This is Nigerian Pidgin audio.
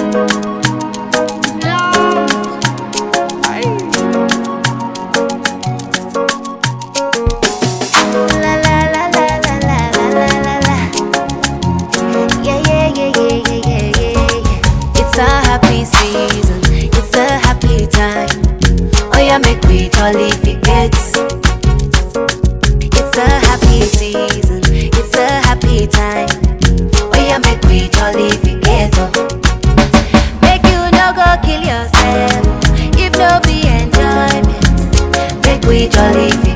Make we jolly forgets. It's a happy season, it's a happy time. Oh yeah, make we jolly forget. Make you no go kill yourself if no be enjoyment. Make we jolly forget.